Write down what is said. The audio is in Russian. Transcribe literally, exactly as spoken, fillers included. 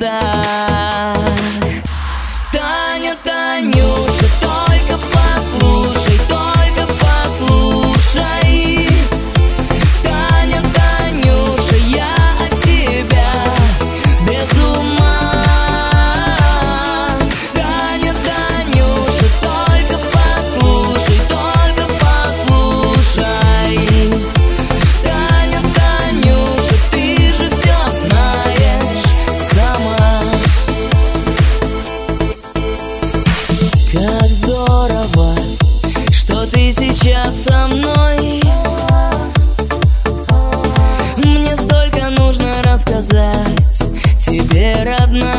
так. Таня, Танюша, только послушай, только послушай. Таня, Танюша, я от тебя без ума. Таня, Танюша, только послушай, только послушай. Таня, Танюша, ты же все знаешь сама. Как здорово, что ты сейчас со мной. Мне столько нужно рассказать тебе, родная.